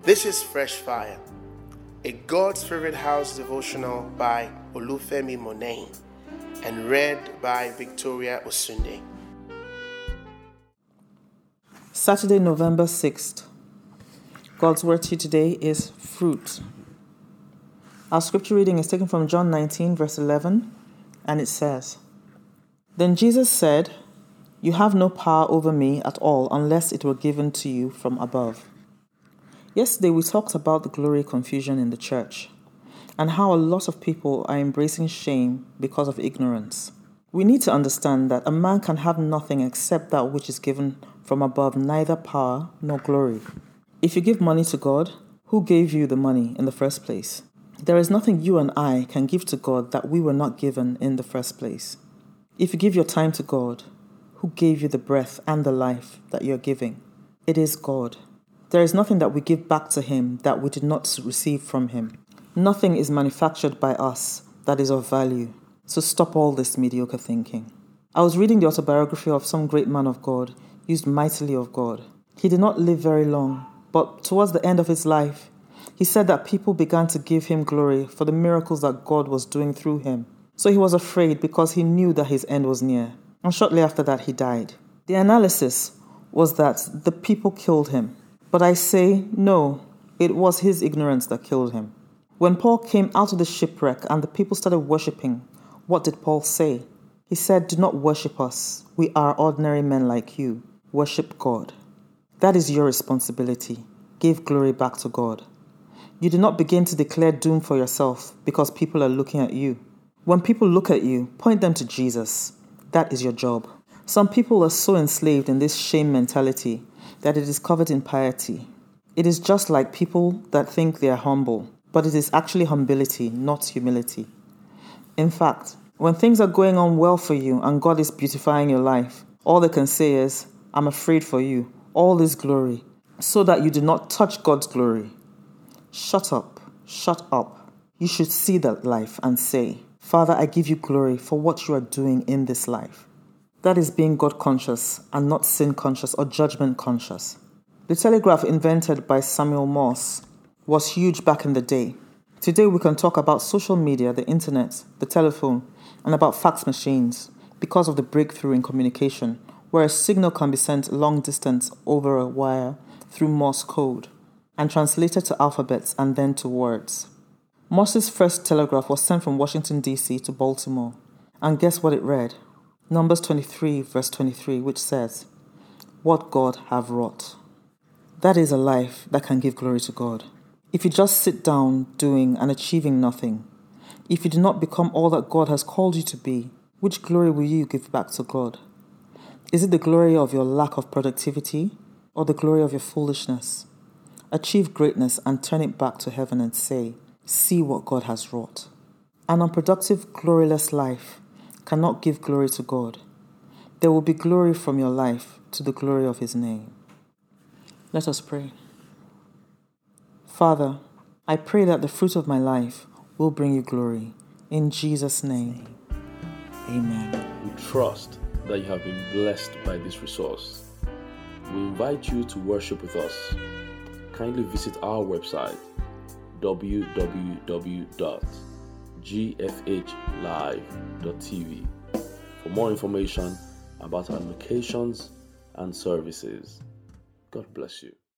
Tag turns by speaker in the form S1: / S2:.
S1: This is Fresh Fire, a God's Favorite House devotional by Olufemi Monet and read by Victoria Osunde.
S2: Saturday, November 6th. God's word to you today is fruit. Our scripture reading is taken from John 19, verse 11, and it says, "Then Jesus said, 'You have no power over me at all unless it were given to you from above.'" Yesterday, we talked about the glory confusion in the church and how a lot of people are embracing shame because of ignorance. We need to understand that a man can have nothing except that which is given from above, neither power nor glory. If you give money to God, who gave you the money in the first place? There is nothing you and I can give to God that we were not given in the first place. If you give your time to God, who gave you the breath and the life that you're giving? It is God. There is nothing that we give back to Him that we did not receive from Him. Nothing is manufactured by us that is of value. So stop all this mediocre thinking. I was reading the autobiography of some great man of God, used mightily of God. He did not live very long, but towards the end of his life, he said that people began to give him glory for the miracles that God was doing through him. So he was afraid because he knew that his end was near. And shortly after that, he died. The analysis was that the people killed him. But I say, no, it was his ignorance that killed him. When Paul came out of the shipwreck and the people started worshipping, what did Paul say? He said, "Do not worship us. We are ordinary men like you. Worship God." That is your responsibility. Give glory back to God. You do not begin to declare doom for yourself because people are looking at you. When people look at you, point them to Jesus. That is your job. Some people are so enslaved in this shame mentality that it is covered in piety. It is just like people that think they are humble, but it is actually humility, not humility. In fact, when things are going on well for you and God is beautifying your life, all they can say is, "I'm afraid for you, all this glory," so that you do not touch God's glory. Shut up, shut up. You should see that life and say, "Father, I give you glory for what you are doing in this life." That is being God conscious and not sin conscious or judgment conscious. The telegraph invented by Samuel Morse was huge back in the day. Today we can talk about social media, the internet, the telephone, and about fax machines because of the breakthrough in communication, where a signal can be sent long distance over a wire through Morse code and translated to alphabets and then to words. Morse's first telegraph was sent from Washington, D.C. to Baltimore. And guess what it read? Numbers 23, verse 23, which says, "What God have wrought." That is a life that can give glory to God. If you just sit down doing and achieving nothing, if you do not become all that God has called you to be, which glory will you give back to God? Is it the glory of your lack of productivity or the glory of your foolishness? Achieve greatness and turn it back to heaven and say, "See what God has wrought." An unproductive, gloryless life cannot give glory to God. There will be glory from your life to the glory of His name. Let us pray. Father, I pray that the fruit of my life will bring you glory. In Jesus' name, amen.
S3: We trust that you have been blessed by this resource. We invite you to worship with us. Kindly visit our website, www.gfhlive.tv, for more information about our locations and services. God bless you.